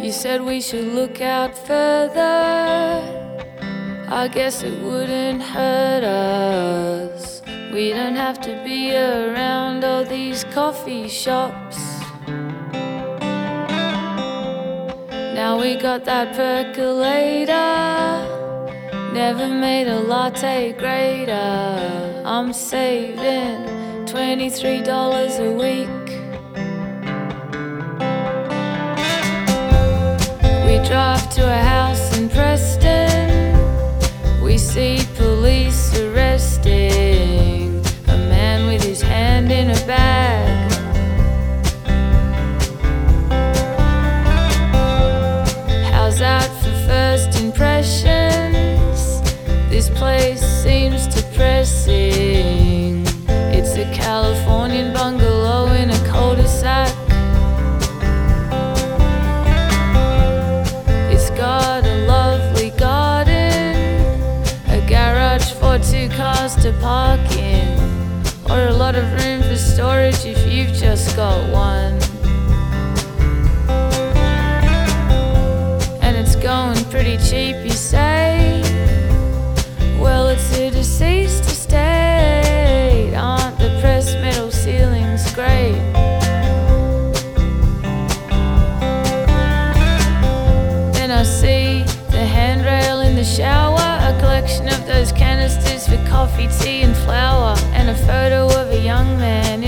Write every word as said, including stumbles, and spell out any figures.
You said we should look out further. I guess it wouldn't hurt us. We don't have to be around all these coffee shops. Now we got that percolator. Never made a latte greater. I'm saving twenty-three dollars a week. We drive to a house in Preston. We see police arresting a man with his hand in a bag. How's that for first impressions? This place seems depressing. It's a Californian bungalow in a cul-de-sac. It's got a lovely garden, a garage for two cars to park in, or a lot of room for storage if you've just got one. And it's going pretty cheap, you say? Well, it's a deceased estate. Aren't the pressed metal ceilings great? Then I see the handrail in the shower, a collection of those canisters for coffee, tea and flour, and a photo of a young man